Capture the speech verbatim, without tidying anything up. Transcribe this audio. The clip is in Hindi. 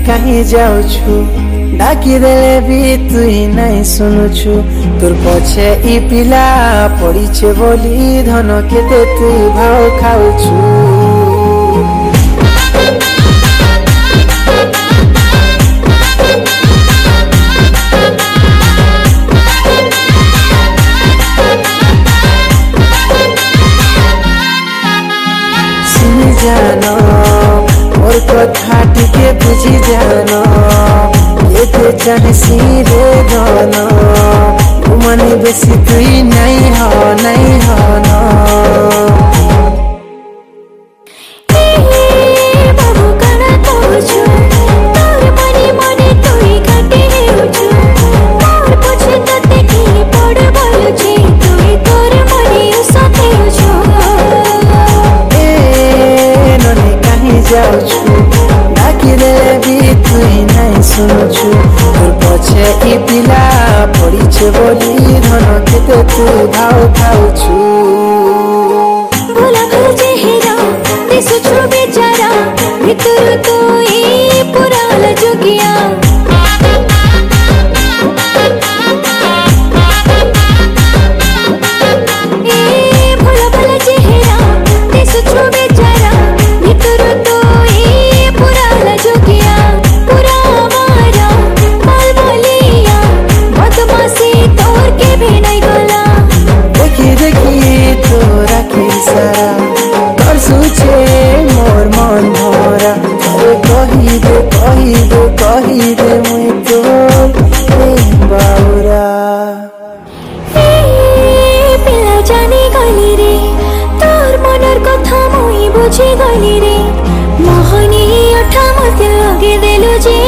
कहीं जाऊछु डाकी देले भी तुई नहीं सुनुछु तोर पछे ई पिला पड़ीछे बोली धन केते तू भाव खाऊछु। जानो मोर कथा टिके बुझी जानो ये चाहसी रे गाना मनी बेसी तुई नहीं हो नहीं हो ना डाकी रे भी तुई नहीं सुनुछु तोर पछे ई पिला पड़ीछे बोली धन केते तू भाव खाऊछु। भोला भल चेहरा दिसुछु बेचारा भितर तो ई पुराल जोगिया ए भोला भल चेहरा दिसुछु बेचारा मोर मन भरा कही दे कही दे कही दे मुई तोर बाउरा पिला जानी गली रे तोर मनर कथा मुई बुझी गली रे मोहनी अठा मते लगे देलु जे